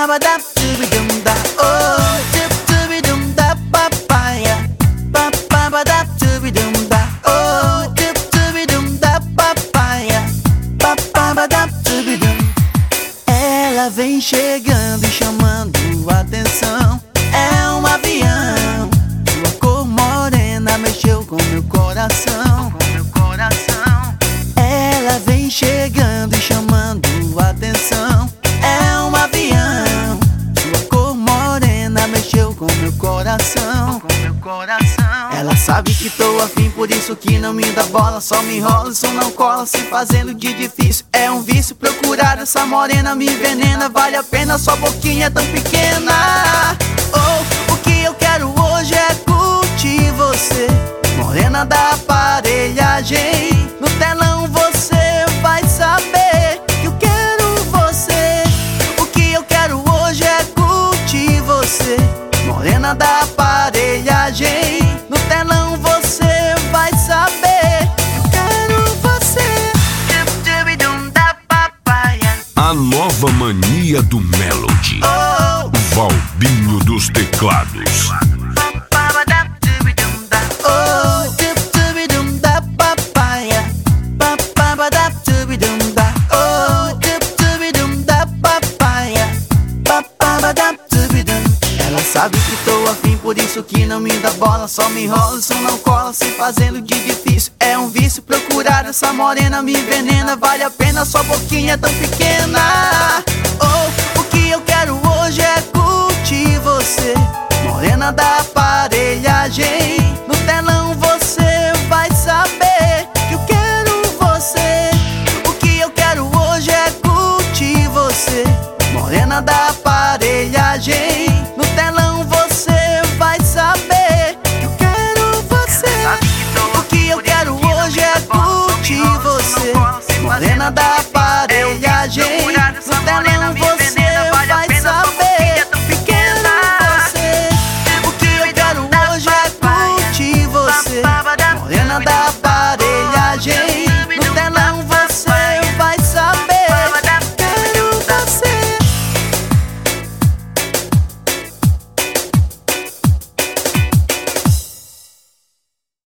Babadap dubidum da, oh, dubidum da papaya. Babadap dubidum da, oh, dubidum da papaya. Babadap dubidum. Ela vem chegando e chamando a atenção. É um avião. Sua cor morena mexeu com meu coração. Ela vem chegando e chamando a atenção. É um avião. Sua cor morena mexeu com meu coração. Ela sabe que tô afim, por isso que não me dá bola. Só me enrola, isso não cola, se fazendo de difícil. É um vício procurar essa morena, me envenena. Vale a pena, sua boquinha é tão pequena. Oh, o que eu quero hoje é curtir você, morena da aparelhagem. No telão você vai saber que eu quero você. O que eu quero hoje é curtir você, morena da aparelhagem. No telão você vai saber que eu quero você. A nova mania do Melody. Oh, Valbinho dos teclados. oh, dubidum da papaya. Babadap dubidum da, oh, dubidum da papaya. Babadap dubidum. Ela sabe que tô afim, por isso que não me dá bola. Só me enrola, isso não cola, se fazendo de difícil. É um vício procurar essa morena, me envenena. Vale a pena, sua boquinha é tão pequena. Oh, o que eu quero hoje é curtir você, morena da aparelhagem. No telão você vai saber que eu quero você. O que eu quero hoje é curtir você, morena da aparelhagem. No telão você vai saber que eu quero você. O que eu quero hoje é curtir você, morena da